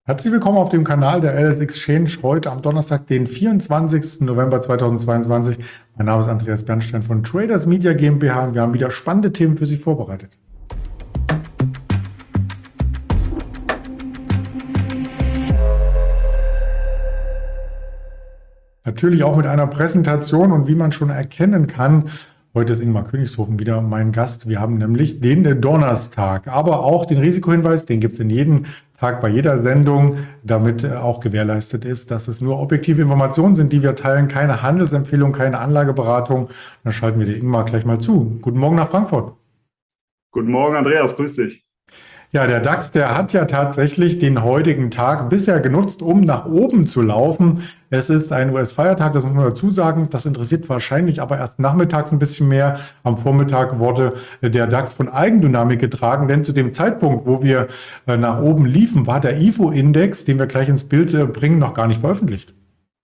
Herzlich willkommen auf dem Kanal der LS Exchange heute am Donnerstag, den 24. November 2022. Mein Name ist Andreas Bernstein von Traders Media GmbH und wir haben wieder spannende Themen für Sie vorbereitet. Natürlich auch mit einer Präsentation und wie man schon erkennen kann, heute ist Ingmar Königshofen wieder mein Gast. Wir haben nämlich den Donnerstag, aber auch den Risikohinweis, den gibt es in jedem Tag bei jeder Sendung, damit auch gewährleistet ist, dass es nur objektive Informationen sind, die wir teilen, keine Handelsempfehlung, keine Anlageberatung. Dann schalten wir den Ingmar gleich mal zu. Guten Morgen nach Frankfurt. Guten Morgen, Andreas, grüß dich. Ja, der DAX, der hat ja tatsächlich den heutigen Tag bisher genutzt, um nach oben zu laufen. Es ist ein US-Feiertag, das muss man dazu sagen. Das interessiert wahrscheinlich aber erst nachmittags ein bisschen mehr. Am Vormittag wurde der DAX von Eigendynamik getragen, denn zu dem Zeitpunkt, wo wir nach oben liefen, war der IFO-Index, den wir gleich ins Bild bringen, noch gar nicht veröffentlicht.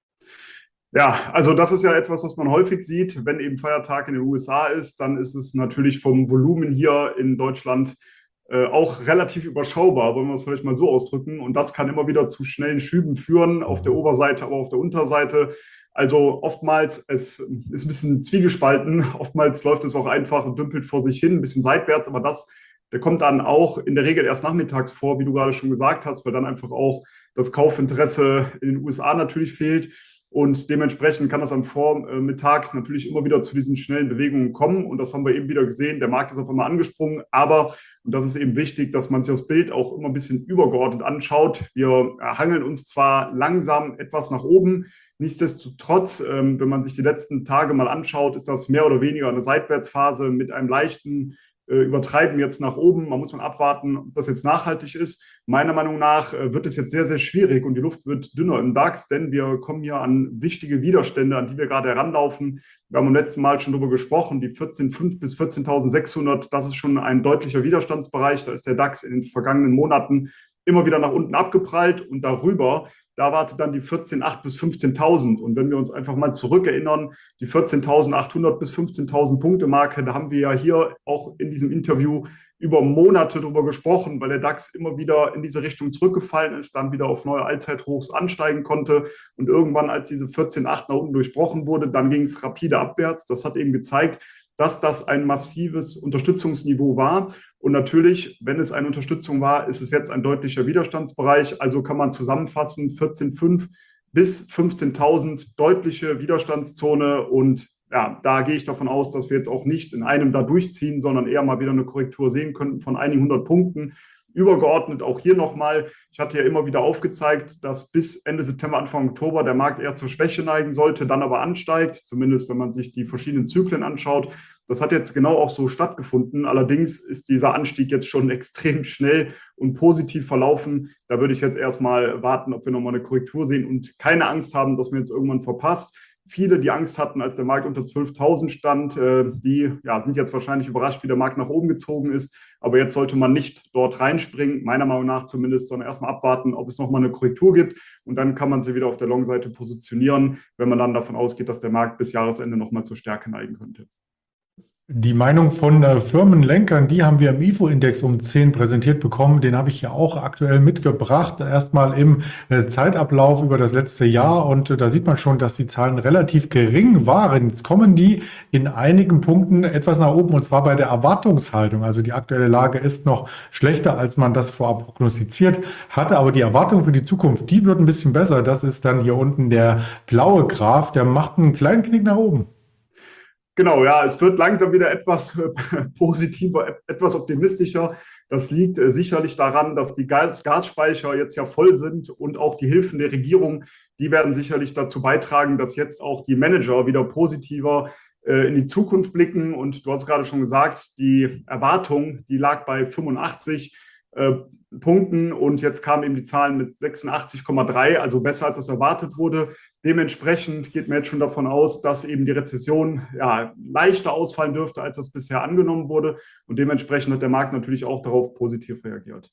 Ja, also das ist ja etwas, was man häufig sieht. Wenn eben Feiertag in den USA ist, dann ist es natürlich vom Volumen hier in Deutschland auch relativ überschaubar, wollen wir es vielleicht mal so ausdrücken. Und das kann immer wieder zu schnellen Schüben führen, auf der Oberseite, aber auf der Unterseite. Also oftmals, es ist ein bisschen zwiegespalten, oftmals läuft es auch einfach und dümpelt vor sich hin, ein bisschen seitwärts, aber der kommt dann auch in der Regel erst nachmittags vor, wie du gerade schon gesagt hast, weil dann einfach auch das Kaufinteresse in den USA natürlich fehlt. Und dementsprechend kann das am Vormittag natürlich immer wieder zu diesen schnellen Bewegungen kommen. Und das haben wir eben wieder gesehen. Der Markt ist auf einmal angesprungen. Aber, und das ist eben wichtig, dass man sich das Bild auch immer ein bisschen übergeordnet anschaut. Wir hangeln uns zwar langsam etwas nach oben. Nichtsdestotrotz, wenn man sich die letzten Tage mal anschaut, ist das mehr oder weniger eine Seitwärtsphase mit einem leichten Übertreiben jetzt nach oben. Man muss mal abwarten, ob das jetzt nachhaltig ist. Meiner Meinung nach wird es jetzt sehr, sehr schwierig und die Luft wird dünner im DAX, denn wir kommen hier an wichtige Widerstände, an die wir gerade heranlaufen. Wir haben beim letzten Mal schon darüber gesprochen, die 14.500 bis 14.600, das ist schon ein deutlicher Widerstandsbereich. Da ist der DAX in den vergangenen Monaten immer wieder nach unten abgeprallt und darüber, da wartet dann die 14.800 bis 15.000. Und wenn wir uns einfach mal zurückerinnern, die 14.800 bis 15.000 Punkte Marke, da haben wir ja hier auch in diesem Interview über Monate drüber gesprochen, weil der DAX immer wieder in diese Richtung zurückgefallen ist, dann wieder auf neue Allzeithochs ansteigen konnte. Und irgendwann, als diese 14.8 nach unten durchbrochen wurde, dann ging es rapide abwärts. Das hat eben gezeigt, dass das ein massives Unterstützungsniveau war. Und natürlich, wenn es eine Unterstützung war, ist es jetzt ein deutlicher Widerstandsbereich. Also kann man zusammenfassen, 14.5 bis 15.000 deutliche Widerstandszone. Und ja, da gehe ich davon aus, dass wir jetzt auch nicht in einem da durchziehen, sondern eher mal wieder eine Korrektur sehen könnten von einigen hundert Punkten. Übergeordnet auch hier nochmal, ich hatte ja immer wieder aufgezeigt, dass bis Ende September, Anfang Oktober der Markt eher zur Schwäche neigen sollte, dann aber ansteigt, zumindest wenn man sich die verschiedenen Zyklen anschaut. Das hat jetzt genau auch so stattgefunden. Allerdings ist dieser Anstieg jetzt schon extrem schnell und positiv verlaufen. Da würde ich jetzt erstmal warten, ob wir nochmal eine Korrektur sehen und keine Angst haben, dass man jetzt irgendwann verpasst. Viele, die Angst hatten, als der Markt unter 12.000 stand, die sind jetzt wahrscheinlich überrascht, wie der Markt nach oben gezogen ist. Aber jetzt sollte man nicht dort reinspringen, meiner Meinung nach zumindest, sondern erstmal abwarten, ob es nochmal eine Korrektur gibt. Und dann kann man sie wieder auf der Long-Seite positionieren, wenn man dann davon ausgeht, dass der Markt bis Jahresende nochmal zur Stärke neigen könnte. Die Meinung von Firmenlenkern, die haben wir im IFO-Index um 10 präsentiert bekommen. Den habe ich ja auch aktuell mitgebracht. Erstmal im Zeitablauf über das letzte Jahr. Und da sieht man schon, dass die Zahlen relativ gering waren. Jetzt kommen die in einigen Punkten etwas nach oben, und zwar bei der Erwartungshaltung. Also die aktuelle Lage ist noch schlechter, als man das vorab prognostiziert hatte. Aber die Erwartung für die Zukunft, die wird ein bisschen besser. Das ist dann hier unten der blaue Graph. Der macht einen kleinen Knick nach oben. Genau, ja, es wird langsam wieder etwas positiver, etwas optimistischer. Das liegt sicherlich daran, dass die Gasspeicher jetzt ja voll sind und auch die Hilfen der Regierung, die werden sicherlich dazu beitragen, dass jetzt auch die Manager wieder positiver in die Zukunft blicken. Und du hast gerade schon gesagt, die Erwartung, die lag bei 85 Punkten und jetzt kamen eben die Zahlen mit 86,3, also besser als das erwartet wurde. Dementsprechend geht man jetzt schon davon aus, dass eben die Rezession leichter ausfallen dürfte, als das bisher angenommen wurde. Und dementsprechend hat der Markt natürlich auch darauf positiv reagiert.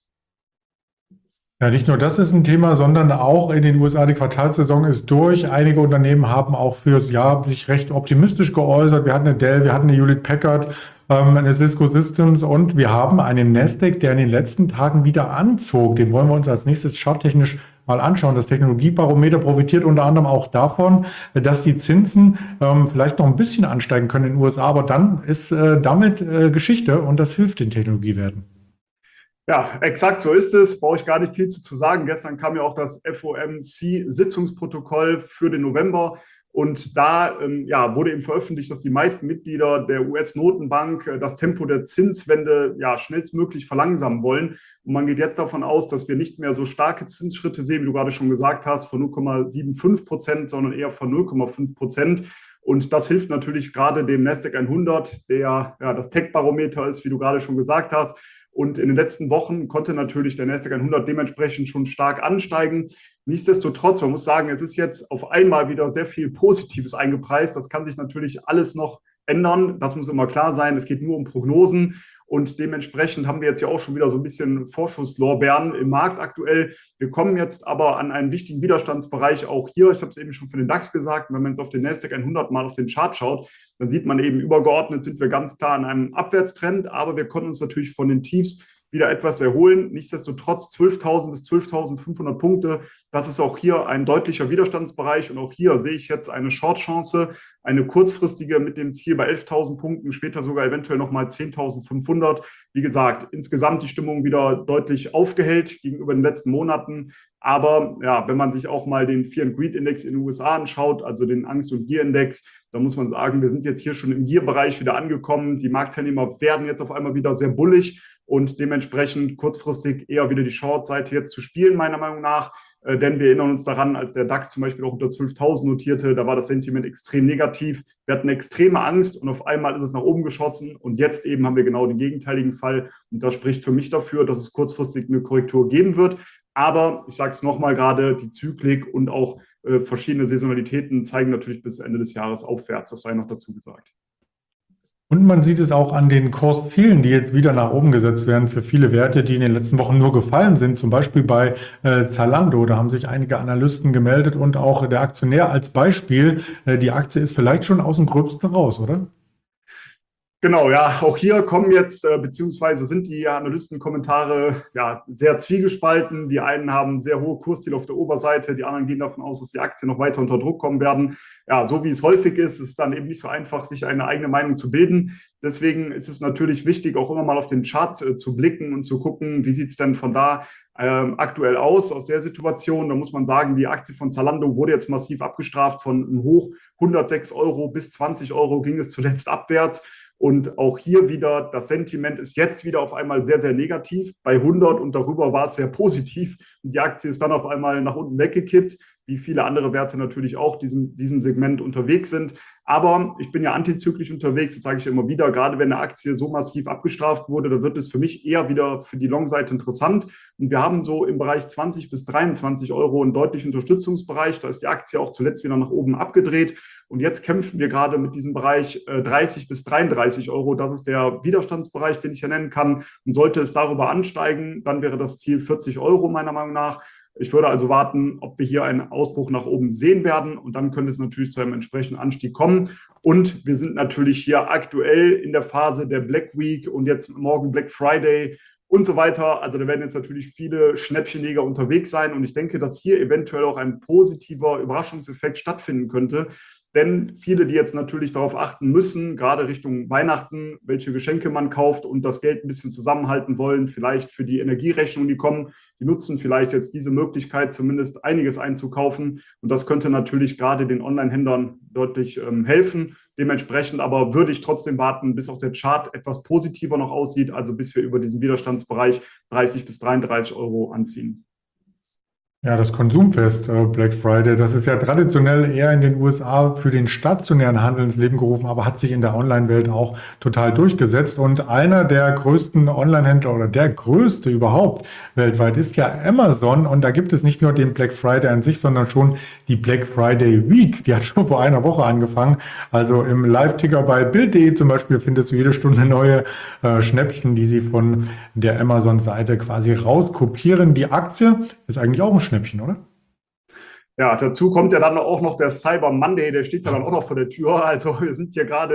Ja, nicht nur das ist ein Thema, sondern auch in den USA, die Quartalssaison ist durch. Einige Unternehmen haben auch fürs Jahr sich recht optimistisch geäußert. Wir hatten eine Dell, wir hatten eine Hewlett Packard eine Cisco Systems und wir haben einen Nasdaq, der in den letzten Tagen wieder anzog. Den wollen wir uns als nächstes charttechnisch mal anschauen. Das Technologiebarometer profitiert unter anderem auch davon, dass die Zinsen vielleicht noch ein bisschen ansteigen können in den USA, aber dann ist damit Geschichte und das hilft den Technologiewerten. Ja, exakt so ist es. Brauche ich gar nicht viel zu sagen. Gestern kam ja auch das FOMC-Sitzungsprotokoll für den November. Und da ja, wurde eben veröffentlicht, dass die meisten Mitglieder der US-Notenbank das Tempo der Zinswende ja, schnellstmöglich verlangsamen wollen. Und man geht jetzt davon aus, dass wir nicht mehr so starke Zinsschritte sehen, wie du gerade schon gesagt hast, von 0,75%, sondern eher von 0,5%. Und das hilft natürlich gerade dem Nasdaq 100, der ja das Tech-Barometer ist, wie du gerade schon gesagt hast. Und in den letzten Wochen konnte natürlich der Nasdaq 100 dementsprechend schon stark ansteigen. Nichtsdestotrotz, man muss sagen, es ist jetzt auf einmal wieder sehr viel Positives eingepreist. Das kann sich natürlich alles noch ändern. Das muss immer klar sein. Es geht nur um Prognosen. Und dementsprechend haben wir jetzt ja auch schon wieder so ein bisschen Vorschusslorbeeren im Markt aktuell. Wir kommen jetzt aber an einen wichtigen Widerstandsbereich auch hier. Ich habe es eben schon für den DAX gesagt. Wenn man jetzt auf den Nasdaq 100 mal auf den Chart schaut, dann sieht man eben übergeordnet sind wir ganz klar an einem Abwärtstrend. Aber wir konnten uns natürlich von den Tiefs wieder etwas erholen. Nichtsdestotrotz 12.000 bis 12.500 Punkte. Das ist auch hier ein deutlicher Widerstandsbereich. Und auch hier sehe ich jetzt eine Short-Chance, eine kurzfristige mit dem Ziel bei 11.000 Punkten, später sogar eventuell nochmal 10.500. Wie gesagt, insgesamt die Stimmung wieder deutlich aufgehellt gegenüber den letzten Monaten. Aber ja, wenn man sich auch mal den Fear and Greed Index in den USA anschaut, also den Angst- und Gier-Index, da muss man sagen, wir sind jetzt hier schon im Gier-Bereich wieder angekommen. Die Marktteilnehmer werden jetzt auf einmal wieder sehr bullig und dementsprechend kurzfristig eher wieder die Short-Seite jetzt zu spielen, meiner Meinung nach. Denn wir erinnern uns daran, als der DAX zum Beispiel auch unter 12.000 notierte, da war das Sentiment extrem negativ. Wir hatten extreme Angst und auf einmal ist es nach oben geschossen. Und jetzt eben haben wir genau den gegenteiligen Fall. Und das spricht für mich dafür, dass es kurzfristig eine Korrektur geben wird. Aber ich sage es nochmal gerade, die Zyklik und auch verschiedene Saisonalitäten zeigen natürlich bis Ende des Jahres aufwärts. Das sei noch dazu gesagt. Und man sieht es auch an den Kurszielen, die jetzt wieder nach oben gesetzt werden für viele Werte, die in den letzten Wochen nur gefallen sind. Zum Beispiel bei Zalando, da haben sich einige Analysten gemeldet und auch der Aktionär als Beispiel. Die Aktie ist vielleicht schon aus dem Gröbsten raus, oder? Genau, ja, auch hier kommen jetzt, beziehungsweise sind die Analystenkommentare ja sehr zwiegespalten. Die einen haben sehr hohe Kursziele auf der Oberseite, die anderen gehen davon aus, dass die Aktien noch weiter unter Druck kommen werden. Ja, so wie es häufig ist, ist es dann eben nicht so einfach, sich eine eigene Meinung zu bilden. Deswegen ist es natürlich wichtig, auch immer mal auf den Chart zu blicken und zu gucken, wie sieht es denn von da aktuell aus der Situation. Da muss man sagen, die Aktie von Zalando wurde jetzt massiv abgestraft. Von einem Hoch 106 Euro bis 20 Euro ging es zuletzt abwärts. Und auch hier wieder, das Sentiment ist jetzt wieder auf einmal sehr, sehr negativ. Bei 100 und darüber war es sehr positiv. Und die Aktie ist dann auf einmal nach unten weggekippt, wie viele andere Werte natürlich auch diesem Segment unterwegs sind. Aber ich bin ja antizyklisch unterwegs, das sage ich immer wieder, gerade wenn eine Aktie so massiv abgestraft wurde, da wird es für mich eher wieder für die Long-Seite interessant. Und wir haben so im Bereich 20 bis 23 Euro einen deutlichen Unterstützungsbereich. Da ist die Aktie auch zuletzt wieder nach oben abgedreht. Und jetzt kämpfen wir gerade mit diesem Bereich 30 bis 33 Euro. Das ist der Widerstandsbereich, den ich ja nennen kann. Und sollte es darüber ansteigen, dann wäre das Ziel 40 Euro meiner Meinung nach. Ich würde also warten, ob wir hier einen Ausbruch nach oben sehen werden und dann könnte es natürlich zu einem entsprechenden Anstieg kommen. Und wir sind natürlich hier aktuell in der Phase der Black Week und jetzt morgen Black Friday und so weiter. Also da werden jetzt natürlich viele Schnäppchenjäger unterwegs sein und ich denke, dass hier eventuell auch ein positiver Überraschungseffekt stattfinden könnte. Denn viele, die jetzt natürlich darauf achten müssen, gerade Richtung Weihnachten, welche Geschenke man kauft und das Geld ein bisschen zusammenhalten wollen, vielleicht für die Energierechnung, die kommen, die nutzen vielleicht jetzt diese Möglichkeit, zumindest einiges einzukaufen. Und das könnte natürlich gerade den Online-Händlern deutlich helfen. Dementsprechend aber würde ich trotzdem warten, bis auch der Chart etwas positiver noch aussieht, also bis wir über diesen Widerstandsbereich 30 bis 33 Euro anziehen. Ja, das Konsumfest Black Friday, das ist ja traditionell eher in den USA für den stationären Handel ins Leben gerufen, aber hat sich in der Online-Welt auch total durchgesetzt. Und einer der größten Online-Händler oder der größte überhaupt weltweit ist ja Amazon. Und da gibt es nicht nur den Black Friday an sich, sondern schon die Black Friday Week. Die hat schon vor einer Woche angefangen. Also im Live-Ticker bei Bild.de zum Beispiel findest du jede Stunde neue Schnäppchen, die sie von der Amazon-Seite quasi rauskopieren. Die Aktie ist eigentlich auch ein Schnäppchen, oder? Ja, dazu kommt ja dann auch noch der Cyber Monday, der steht ja dann auch noch vor der Tür. Also wir sind hier gerade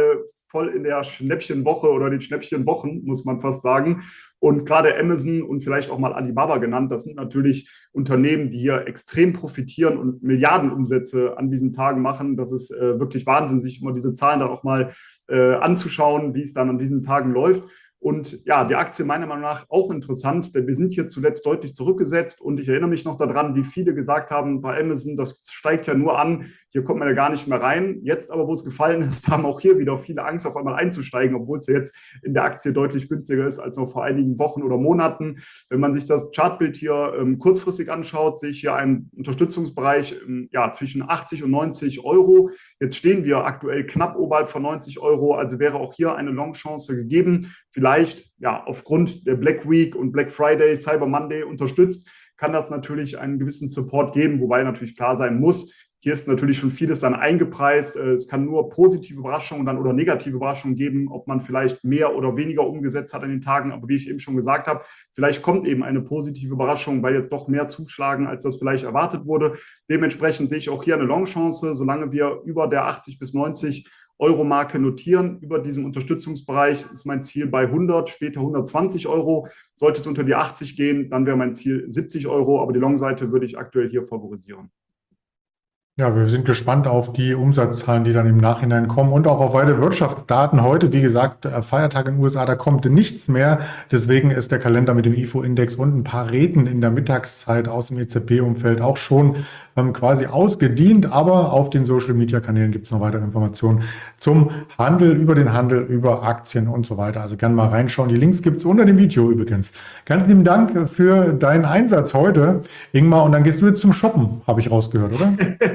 voll in der Schnäppchenwoche oder den Schnäppchenwochen, muss man fast sagen. Und gerade Amazon und vielleicht auch mal Alibaba genannt, das sind natürlich Unternehmen, die hier extrem profitieren und Milliardenumsätze an diesen Tagen machen. Das ist wirklich Wahnsinn, sich immer diese Zahlen dann auch mal anzuschauen, wie es dann an diesen Tagen läuft. Und ja, die Aktie meiner Meinung nach auch interessant, denn wir sind hier zuletzt deutlich zurückgesetzt und ich erinnere mich noch daran, wie viele gesagt haben bei Amazon, das steigt ja nur an, hier kommt man ja gar nicht mehr rein. Jetzt aber, wo es gefallen ist, haben auch hier wieder viele Angst, auf einmal einzusteigen, obwohl es ja jetzt in der Aktie deutlich günstiger ist als noch vor einigen Wochen oder Monaten. Wenn man sich das Chartbild hier kurzfristig anschaut, sehe ich hier einen Unterstützungsbereich ja, zwischen 80 und 90 Euro. Jetzt stehen wir aktuell knapp oberhalb von 90 Euro, also wäre auch hier eine Long-Chance gegeben. Vielleicht ja aufgrund der Black Week und Black Friday, Cyber Monday unterstützt, kann das natürlich einen gewissen Support geben, wobei natürlich klar sein muss, hier ist natürlich schon vieles dann eingepreist. Es kann nur positive Überraschungen dann oder negative Überraschungen geben, ob man vielleicht mehr oder weniger umgesetzt hat an den Tagen. Aber wie ich eben schon gesagt habe, vielleicht kommt eben eine positive Überraschung, weil jetzt doch mehr zuschlagen, als das vielleicht erwartet wurde. Dementsprechend sehe ich auch hier eine Long-Chance, solange wir über der 80 bis 90 Euro-Marke notieren. Über diesem Unterstützungsbereich ist mein Ziel bei 100, später 120 Euro. Sollte es unter die 80 gehen, dann wäre mein Ziel 70 Euro. Aber die Long-Seite würde ich aktuell hier favorisieren. Ja, wir sind gespannt auf die Umsatzzahlen, die dann im Nachhinein kommen und auch auf weitere Wirtschaftsdaten. Heute, wie gesagt, Feiertag in den USA, da kommt nichts mehr. Deswegen ist der Kalender mit dem IFO-Index und ein paar Reden in der Mittagszeit aus dem EZB-Umfeld auch schon quasi ausgedient. Aber auf den Social-Media-Kanälen gibt es noch weitere Informationen zum Handel, über den Handel, über Aktien und so weiter. Also gerne mal reinschauen. Die Links gibt es unter dem Video übrigens. Ganz lieben Dank für deinen Einsatz heute, Ingmar. Und dann gehst du jetzt zum Shoppen, habe ich rausgehört, oder?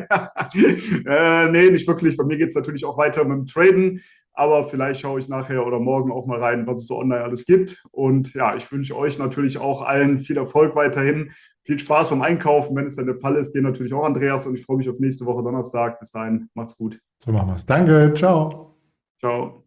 Nee, nicht wirklich. Bei mir geht es natürlich auch weiter mit dem Traden, aber vielleicht schaue ich nachher oder morgen auch mal rein, was es so online alles gibt. Und ja, ich wünsche euch natürlich auch allen viel Erfolg weiterhin. Viel Spaß beim Einkaufen, wenn es dann der Fall ist. Dir natürlich auch, Andreas. Und ich freue mich auf nächste Woche Donnerstag. Bis dahin, macht's gut. So machen wir es. Danke, ciao. Ciao.